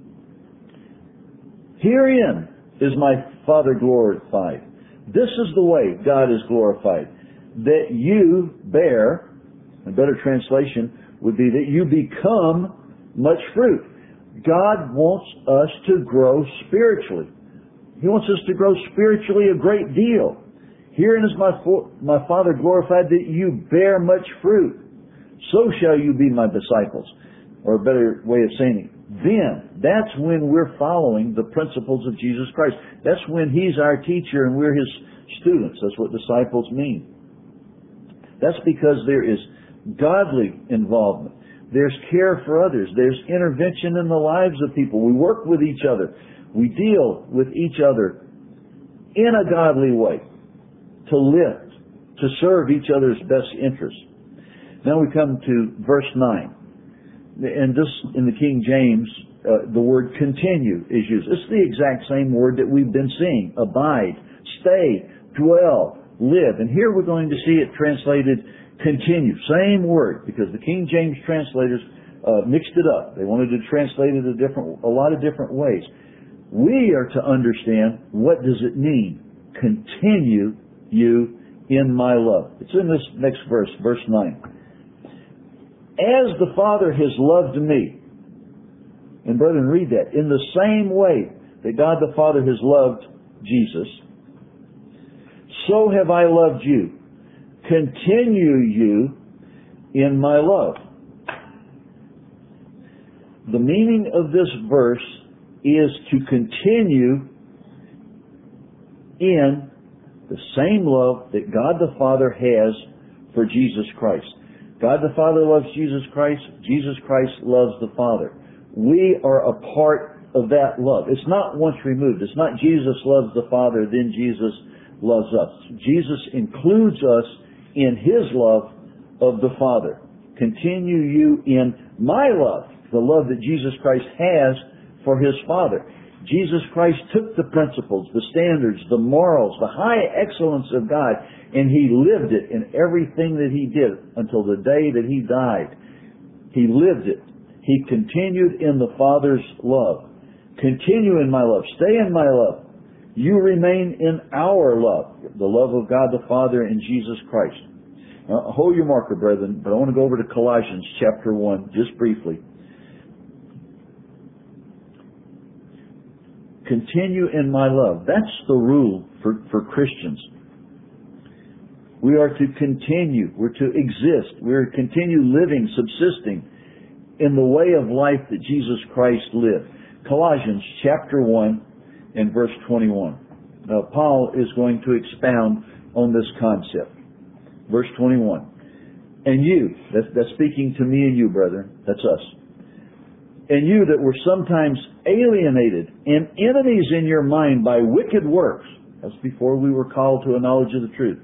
Herein is my Father glorified. This is the way God is glorified, that you bear, a better translation would be that you become much fruit. God wants us to grow spiritually. He wants us to grow spiritually a great deal. Herein is my Father glorified, that you bear much fruit. So shall you be my disciples. Or a better way of saying it, then, that's when we're following the principles of Jesus Christ. That's when He's our teacher and we're His students. That's what disciples mean. That's because there is godly involvement. There's care for others. There's intervention in the lives of people. We work with each other. We deal with each other in a godly way to lift, to serve each other's best interests. Now we come to verse 9. And this, in the King James, the word continue is used. It's the exact same word that we've been seeing. Abide, stay, dwell, live. And here we're going to see it translated continue. Same word, because the King James translators mixed it up. They wanted to translate it a lot of different ways. We are to understand, what does it mean? Continue you in my love. It's in this next verse, verse 9. As the Father has loved me. And brethren, read that. In the same way that God the Father has loved Jesus, so have I loved you. Continue you in my love. The meaning of this verse is to continue in the same love that God the Father has for Jesus Christ. God the Father loves Jesus Christ. Jesus Christ loves the Father. We are a part of that love. It's not once removed. It's not Jesus loves the Father, then Jesus loves us. Jesus includes us in His love of the Father. Continue you in my love, the love that Jesus Christ has for His Father. Jesus Christ took the principles, the standards, the morals, the high excellence of God, and He lived it in everything that He did until the day that He died. He lived it. He continued in the Father's love. Continue in my love. Stay in my love. You remain in our love, the love of God the Father and Jesus Christ. Now, hold your marker, brethren, but I want to go over to Colossians chapter 1 just briefly. Continue in my love. That's the rule for Christians. We are to continue. We're to exist. We're to continue living, subsisting in the way of life that Jesus Christ lived. Colossians chapter 1 and verse 21. Now, Paul is going to expound on this concept. Verse 21. And you, that's speaking to me and you, brethren. That's us. And you that were sometimes alienated and enemies in your mind by wicked works. That's before we were called to a knowledge of the truth.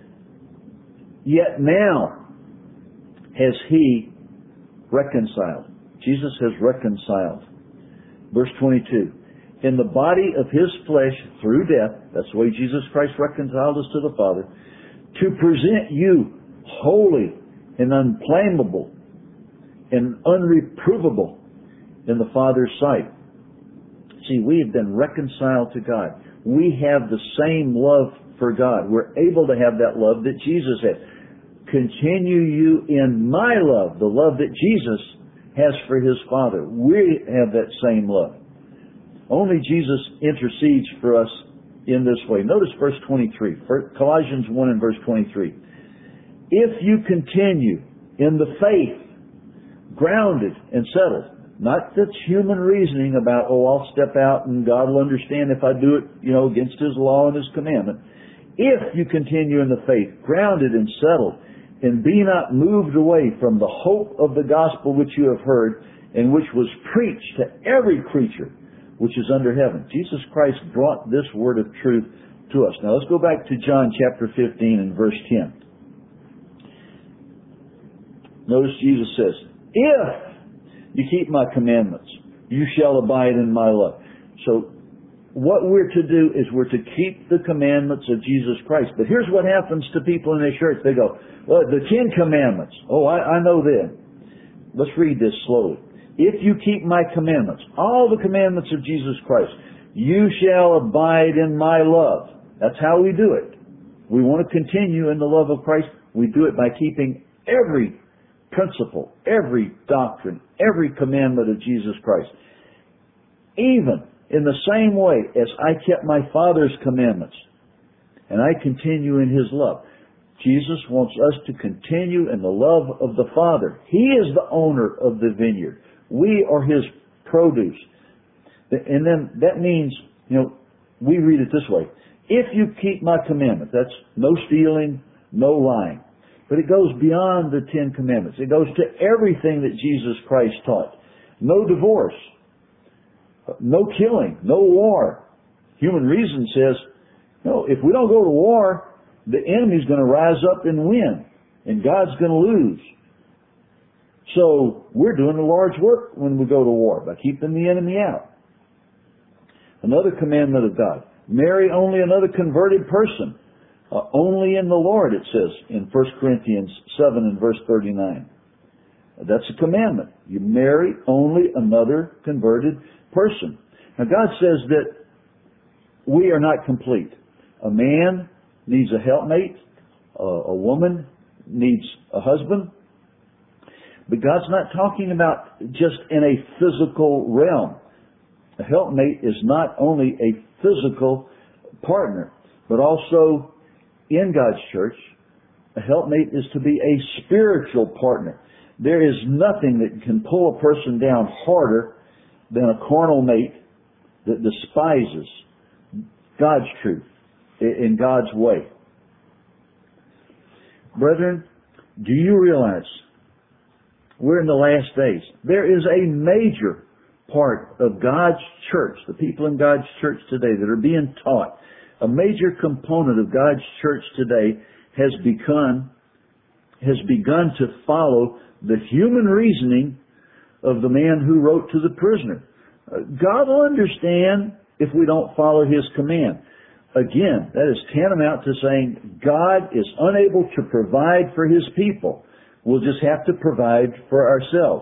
Yet now has He reconciled. Jesus has reconciled. Verse 22. In the body of His flesh through death, that's the way Jesus Christ reconciled us to the Father, to present you holy and unblameable and unreprovable in the Father's sight. See, we have been reconciled to God. We have the same love for God. We're able to have that love that Jesus had. Continue you in my love, the love that Jesus has for His Father. We have that same love. Only Jesus intercedes for us in this way. Notice verse 23. Colossians 1 and verse 23. If you continue in the faith, grounded and settled, not that's human reasoning about, I'll step out and God will understand if I do it, against His law and His commandment. If you continue in the faith, grounded and settled, and be not moved away from the hope of the gospel which you have heard, and which was preached to every creature which is under heaven. Jesus Christ brought this word of truth to us. Now let's go back to John chapter 15 and verse 10. Notice Jesus says, if you keep my commandments, you shall abide in my love. So what we're to do is we're to keep the commandments of Jesus Christ. But here's what happens to people in their church. They go, well, the 10 commandments. Oh, I know them. Let's read this slowly. If you keep my commandments, all the commandments of Jesus Christ, you shall abide in my love. That's how we do it. We want to continue in the love of Christ. We do it by keeping every principle, every doctrine, every commandment of Jesus Christ. Even in the same way as I kept my Father's commandments and I continue in His love. Jesus wants us to continue in the love of the Father. He is the owner of the vineyard. We are His produce. And then that means, we read it this way. If you keep my commandments, that's no stealing, no lying. But it goes beyond the 10 commandments. It goes to everything that Jesus Christ taught. No divorce. No killing. No war. Human reason says, no, if we don't go to war, the enemy's going to rise up and win. And God's going to lose. So we're doing the Lord's work when we go to war by keeping the enemy out. Another commandment of God. Marry only another converted person. Only in the Lord, it says in 1 Corinthians 7 and verse 39. That's a commandment. You marry only another converted person. Now God says that we are not complete. A man needs a helpmate. A woman needs a husband. But God's not talking about just in a physical realm. A helpmate is not only a physical partner, but also in God's church, a helpmate is to be a spiritual partner. There is nothing that can pull a person down harder than a carnal mate that despises God's truth in God's way. Brethren, do you realize we're in the last days? There is a major part of God's church, the people in God's church today that are being taught. A major component of God's church today has begun to follow the human reasoning of the man who wrote to the prisoner. God will understand if we don't follow His command. Again, that is tantamount to saying God is unable to provide for His people. We'll just have to provide for ourselves.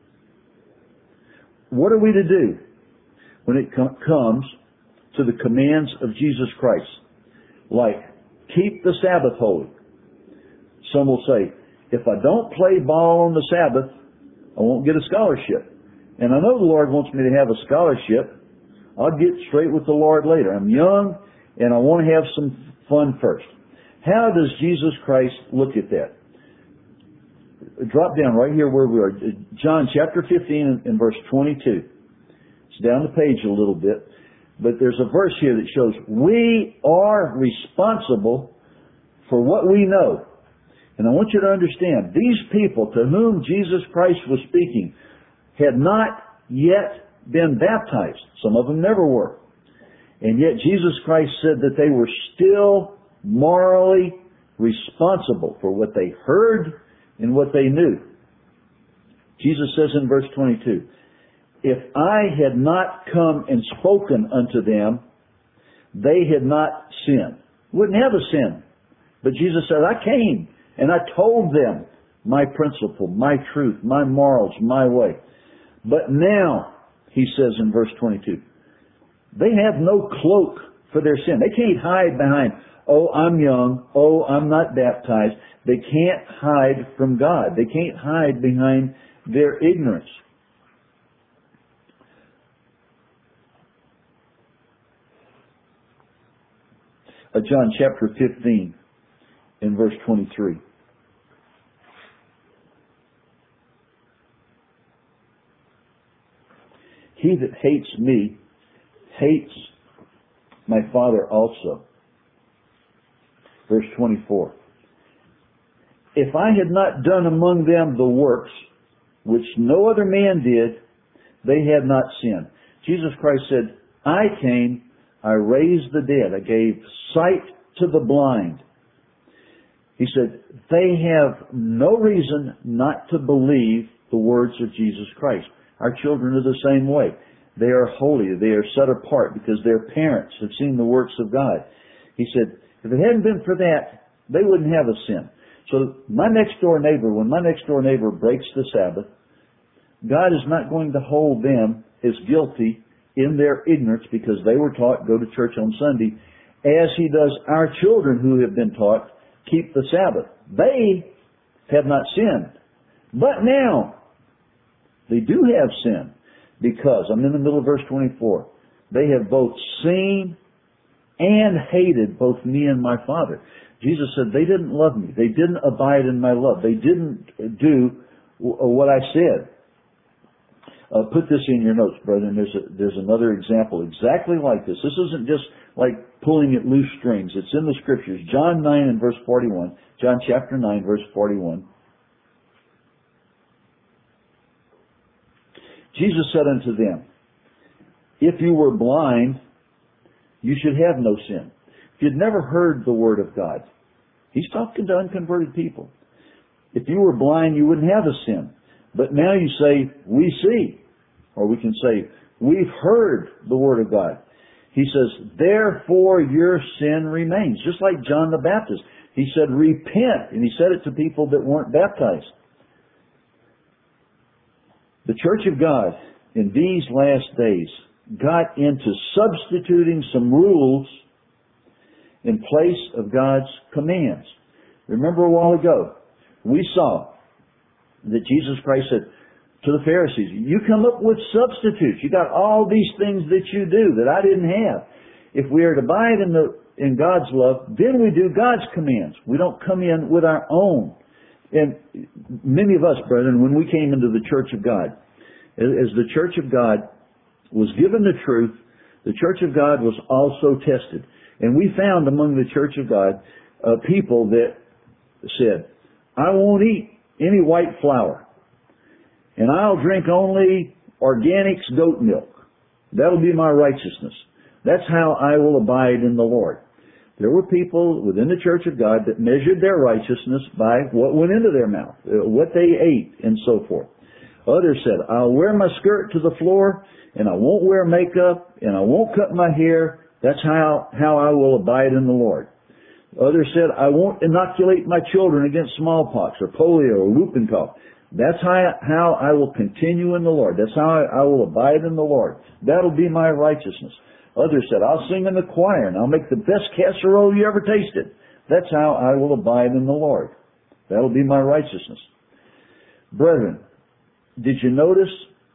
What are we to do when it comes to the commands of Jesus Christ? Like, keep the Sabbath holy. Some will say, if I don't play ball on the Sabbath, I won't get a scholarship. And I know the Lord wants me to have a scholarship. I'll get straight with the Lord later. I'm young and I want to have some fun first. How does Jesus Christ look at that? Drop down right here where we are. John chapter 15 and verse 22. It's down the page a little bit. But there's a verse here that shows we are responsible for what we know. And I want you to understand, these people to whom Jesus Christ was speaking had not yet been baptized. Some of them never were. And yet Jesus Christ said that they were still morally responsible for what they heard and what they knew. Jesus says in verse 22, if I had not come and spoken unto them, they had not sinned. Wouldn't have a sin. But Jesus said, I came and I told them my principle, my truth, my morals, my way. But now, he says in verse 22, they have no cloak for their sin. They can't hide behind, oh, I'm young, oh, I'm not baptized. They can't hide from God. They can't hide behind their ignorance. John chapter 15 in verse 23. He that hates me hates my Father also. Verse 24. If I had not done among them the works which no other man did, they had not sinned. Jesus Christ said, I came, I raised the dead, I gave sight to the blind. He said, they have no reason not to believe the words of Jesus Christ. Our children are the same way. They are holy. They are set apart because their parents have seen the works of God. He said, if it hadn't been for that, they wouldn't have a sin. So my next door neighbor, when my next door neighbor breaks the Sabbath, God is not going to hold them as guilty in their ignorance because they were taught go to church on Sunday, as He does our children who have been taught keep the Sabbath. They have not sinned. But now, they do have sin because, I'm in the middle of verse 24, they have both seen and hated both me and my Father. Jesus said they didn't love me. They didn't abide in my love. They didn't do what I said. Put this in your notes, brethren. There's another example exactly like this. This isn't just like pulling at loose strings. It's in the Scriptures. John 9 and verse 41. John chapter 9 verse 41. Jesus said unto them, if you were blind, you should have no sin. If you'd never heard the Word of God, He's talking to unconverted people. If you were blind, you wouldn't have a sin. But now you say, we see. Or we can say, we've heard the Word of God. He says, therefore your sin remains. Just like John the Baptist. He said, repent. And He said it to people that weren't baptized. The Church of God in these last days got into substituting some rules in place of God's commands. Remember a while ago, we saw that Jesus Christ said to the Pharisees, you come up with substitutes. You got all these things that you do that I didn't have. If we are to abide in God's love, then we do God's commands. We don't come in with our own. And many of us, brethren, when we came into the Church of God, as the Church of God was given the truth, the Church of God was also tested. And we found among the Church of God people that said, I won't eat any white flour. And I'll drink only organics goat milk. That'll be my righteousness. That's how I will abide in the Lord. There were people within the Church of God that measured their righteousness by what went into their mouth, what they ate, and so forth. Others said, I'll wear my skirt to the floor, and I won't wear makeup, and I won't cut my hair. That's how I will abide in the Lord. Others said, I won't inoculate my children against smallpox or polio or whooping cough. That's how I will continue in the Lord. That's how I will abide in the Lord. That'll be my righteousness. Others said, I'll sing in the choir and I'll make the best casserole you ever tasted. That's how I will abide in the Lord. That'll be my righteousness. Brethren, did you notice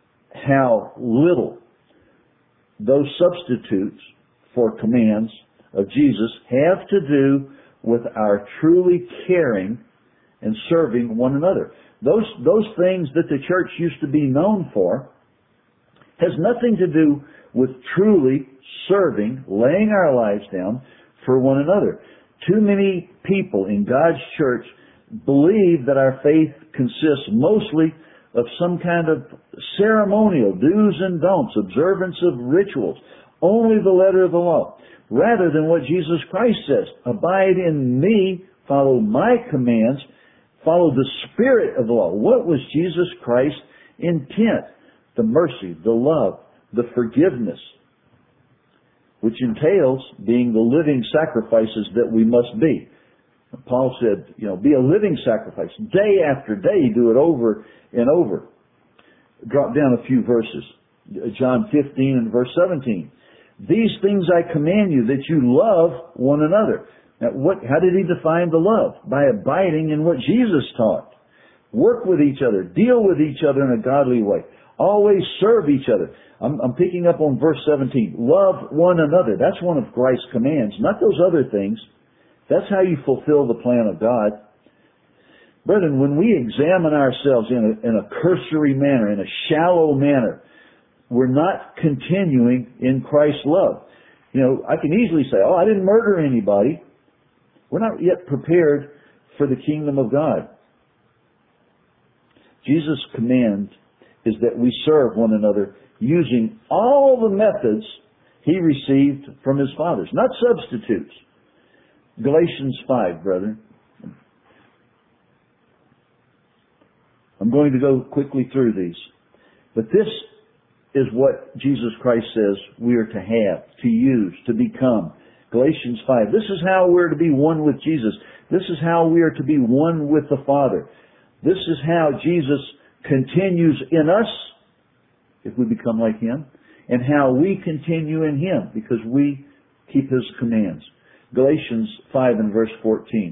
how little those substitutes for commands of Jesus have to do with our truly caring and serving one another? Those things that the church used to be known for has nothing to do with truly serving, laying our lives down for one another. Too many people in God's church believe that our faith consists mostly of some kind of ceremonial do's and don'ts, observance of rituals, only the letter of the law, rather than what Jesus Christ says. Abide in me, follow my commands, follow the spirit of the law. What was Jesus Christ's intent? The mercy, the love, the forgiveness, which entails being the living sacrifices that we must be. Paul said, be a living sacrifice. Day after day, do it over and over. Drop down a few verses. John 15 and verse 17. These things I command you, that you love one another. Now, how did he define the love? By abiding in what Jesus taught. Work with each other. Deal with each other in a godly way. Always serve each other. I'm picking up on verse 17. Love one another. That's one of Christ's commands, not those other things. That's how you fulfill the plan of God. Brethren, when we examine ourselves in a cursory manner, in a shallow manner, we're not continuing in Christ's love. I can easily say, I didn't murder anybody. We're not yet prepared for the kingdom of God. Jesus' command is that we serve one another using all the methods he received from his fathers, not substitutes. Galatians 5, brethren. I'm going to go quickly through these. But this is what Jesus Christ says we are to have, to use, to become. Galatians 5. This is how we're to be one with Jesus. This is how we are to be one with the Father. This is how Jesus continues in us, if we become like Him, and how we continue in Him, because we keep His commands. Galatians 5 and verse 14.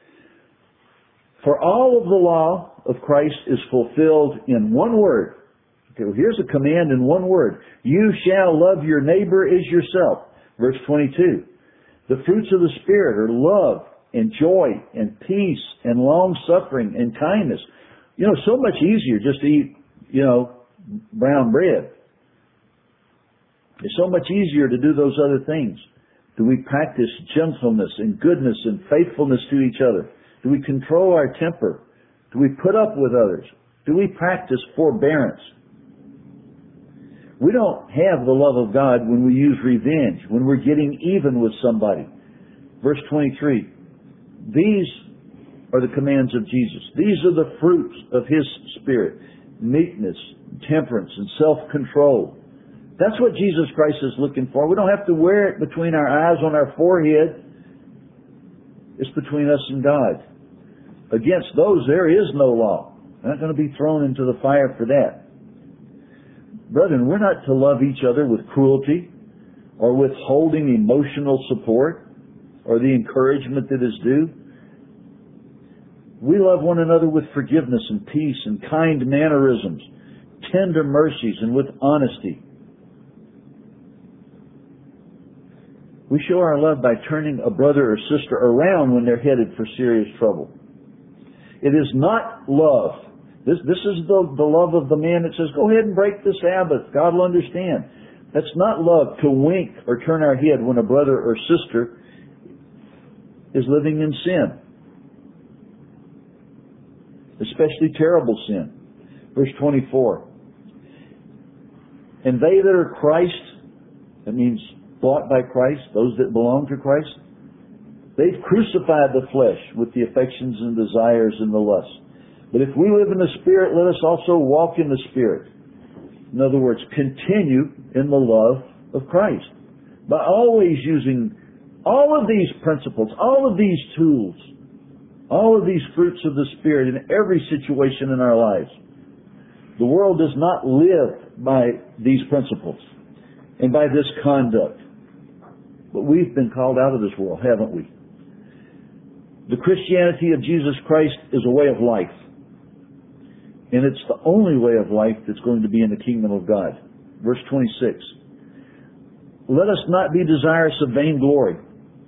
For all of the law of Christ is fulfilled in one word. Okay, well, here's a command in one word. You shall love your neighbor as yourself. Verse 22. The fruits of the Spirit are love and joy and peace and long-suffering and kindness. So much easier just to eat, brown bread. It's so much easier to do those other things. Do we practice gentleness and goodness and faithfulness to each other? Do we control our temper? Do we put up with others? Do we practice forbearance? We don't have the love of God when we use revenge, when we're getting even with somebody. Verse 23. These are the commands of Jesus. These are the fruits of His Spirit. Meekness, temperance, and self-control. That's what Jesus Christ is looking for. We don't have to wear it between our eyes on our forehead. It's between us and God. Against those, there is no law. We're not going to be thrown into the fire for that. Brethren, we're not to love each other with cruelty or withholding emotional support or the encouragement that is due. We love one another with forgiveness and peace and kind mannerisms, tender mercies, and with honesty. We show our love by turning a brother or sister around when they're headed for serious trouble. It is not love. This is the love of the man that says, go ahead and break the Sabbath. God will understand. That's not love to wink or turn our head when a brother or sister is living in sin. Especially terrible sin. Verse 24. And they that are Christ, that means bought by Christ, those that belong to Christ, they've crucified the flesh with the affections and desires and the lusts. But if we live in the Spirit, let us also walk in the Spirit. In other words, continue in the love of Christ. By always using all of these principles, all of these tools, all of these fruits of the Spirit in every situation in our lives. The world does not live by these principles and by this conduct. But we've been called out of this world, haven't we? The Christianity of Jesus Christ is a way of life. And it's the only way of life that's going to be in the kingdom of God. Verse 26. Let us not be desirous of vainglory,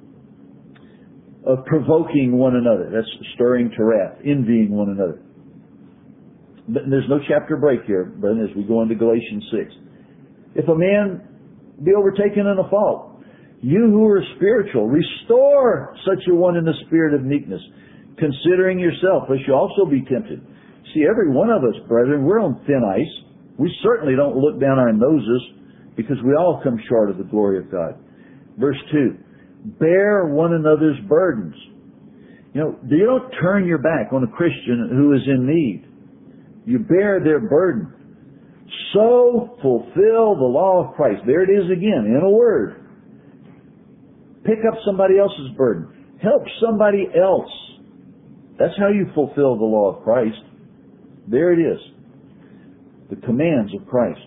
of provoking one another. That's stirring to wrath, envying one another. But there's no chapter break here, brethren, as we go into Galatians 6. If a man be overtaken in a fault, you who are spiritual, restore such a one in the spirit of meekness, considering yourself, lest you also be tempted. See, every one of us, brethren, we're on thin ice. We certainly don't look down our noses because we all come short of the glory of God. Verse 2, bear one another's burdens. You don't turn your back on a Christian who is in need. You bear their burden. So fulfill the law of Christ. There it is again, in a word. Pick up somebody else's burden. Help somebody else. That's how you fulfill the law of Christ. There it is. The commands of Christ.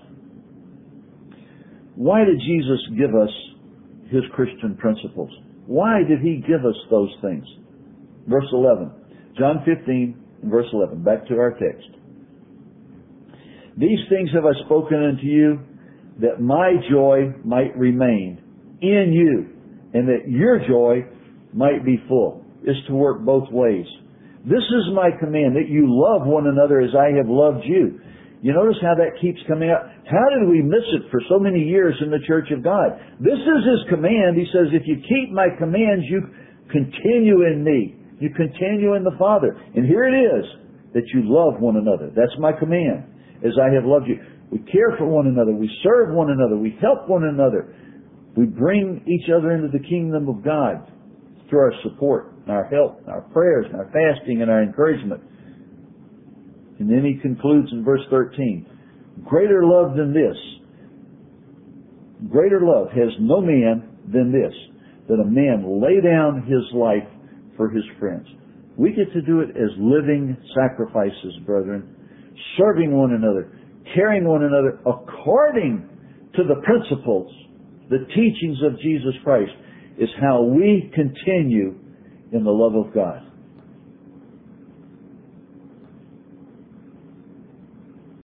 Why did Jesus give us His Christian principles? Why did He give us those things? Verse 11. John 15 and verse 11. Back to our text. These things have I spoken unto you, that my joy might remain in you, and that your joy might be full. Is to work both ways. This is my command, that you love one another as I have loved you. You notice how that keeps coming up. How did we miss it for so many years in the church of God? This is His command. He says, if you keep my commands, you continue in me. You continue in the Father. And here it is, that you love one another. That's my command, as I have loved you. We care for one another. We serve one another. We help one another. We bring each other into the kingdom of God through our support, our help, our prayers, our fasting, and our encouragement. And then He concludes in verse 13, greater love than this greater love has no man than this, that a man lay down his life for his friends. We get to do it as living sacrifices, brethren, serving one another, carrying one another according to the principles, the teachings of Jesus Christ, is how we continue in the love of God.